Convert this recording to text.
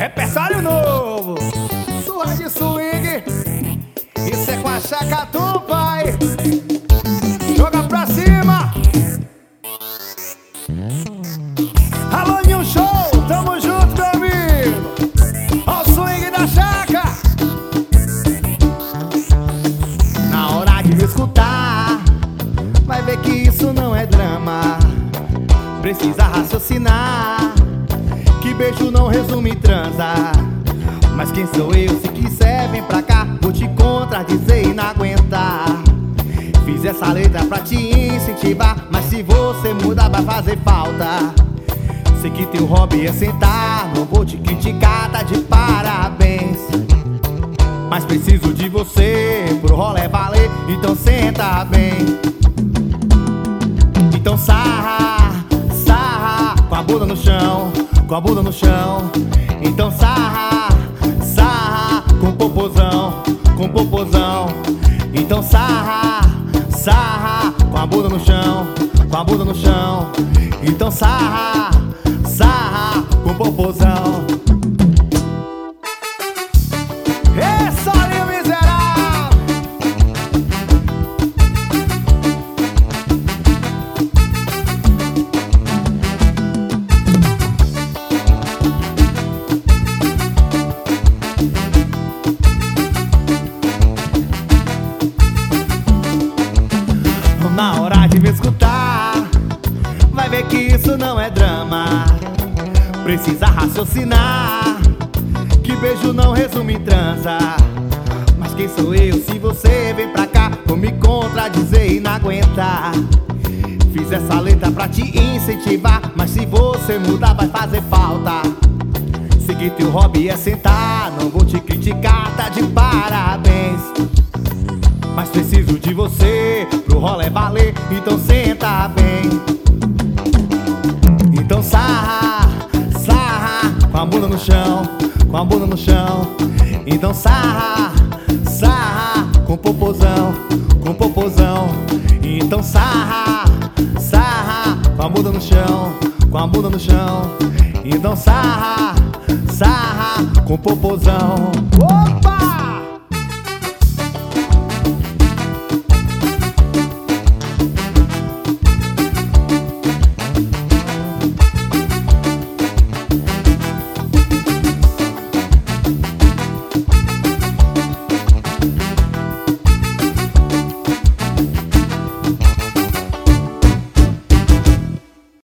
Repertório novo, surra de swing. Isso é com a Chacatu, pai. Joga pra cima. Alô, New Show, tamo junto, meu amigo. Ó o swing da Chaca. Na hora de me escutar, vai ver que isso não é drama. Precisa raciocinar, que beijo não resume em transa. Mas quem sou eu? Se quiser vem pra cá, vou te contradizer e não aguentar. Fiz essa letra pra te incentivar, mas se você mudar vai fazer falta. Sei que teu hobby é sentar, não vou te criticar, tá de parabéns. Mas preciso de você pro rolê valer, então senta bem. Então sarra, sarra, com a bunda no chão, com a bunda no chão. Então sarra, sarra, com popozão, com popozão. Então sarra, sarra, com a bunda no chão, com a bunda no chão. Então sarra, sarra, com popozão. Essa linha miserável. Na hora de me escutar, vai ver que isso não é drama. Precisa raciocinar, que beijo não resume em transa. Mas quem sou eu? Se você vem pra cá, vou me contradizer e não aguentar. Fiz essa letra pra te incentivar, mas se você mudar vai fazer falta. Seguir teu hobby é sentar, não vou te criticar, tá de parabéns. Mas preciso de você pro rolê valer, então senta bem. Então sarra, sarra, com a bunda no chão, com a bunda no chão. Então sarra, sarra, com popozão, com popozão. Então sarra, sarra, com a bunda no chão, com a bunda no chão. Então sarra, sarra, com popozão. Opa!